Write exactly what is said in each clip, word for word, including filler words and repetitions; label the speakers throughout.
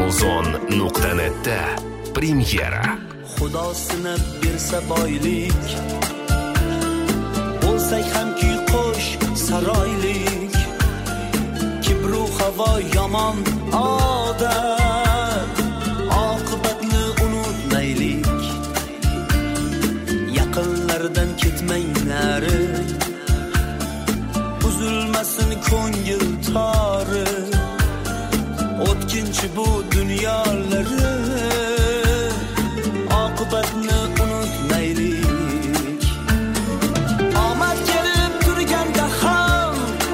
Speaker 1: hitmozon nuqta netda premyera.
Speaker 2: Xudo sinab bersa boylik, bo'lsak hamki qo'sh saroylik, kibru havo yomon odat, oqibatni unutmaylik. Yaqinlardan ketmang nari, uzulmasin ko'ngil tori, o'tkinchi bu dunyolari, oqibatni unutmaylik. Omad kelib turganda ham,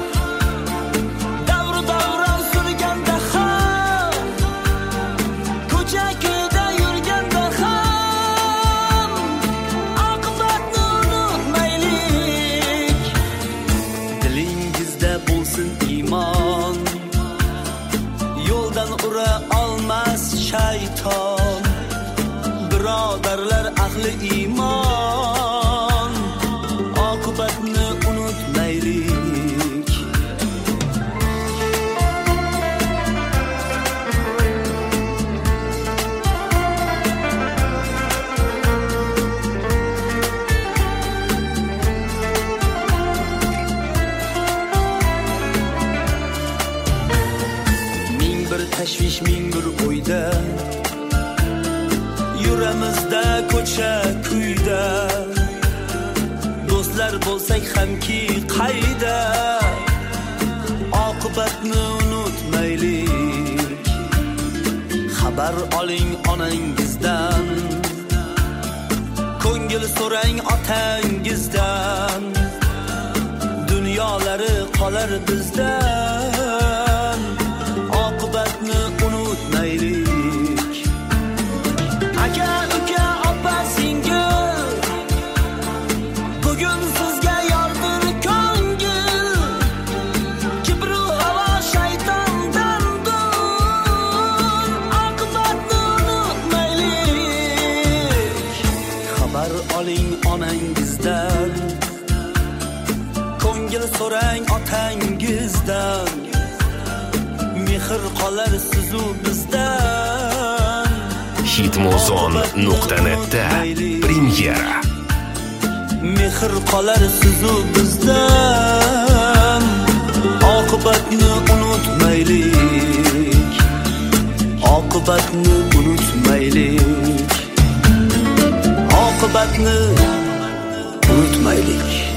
Speaker 2: davr davron surganda ham, ko'cha-ko'yda yurganda ham, oqibatni unutmaylik. Dilingizda bo'lsin iymon, yo'ldan ura olmas shayton. Birodarlar ahli iymon, oqibatni unutmaylik. Ming bir tashvish, ming bir o'yda yuramizda ko'cha kuyda, do'stlar bo'lsak hamki qayda, oqibatni unutmaylik. Xabar oling onangizdan, ko'ngil so'rang otangizdan, dunyolari qolar bizdan, oqibatni unutmaylik. Aka, uka, opa, singil, bugun sizga yordir ko'ngil, kibru havo shaytondan dur, oqibatni unutmaylik. Xabar oling onangizdan, ko'ngil so'rang otangizdan, mehr qolar sizu bizdan,
Speaker 1: hitmozon nuqta netda premyera.
Speaker 2: Mehr qolar sizu bizdan, oqibatni unutmaylik. Oqibatni unutmaylik. Oqibatni unutmaylik.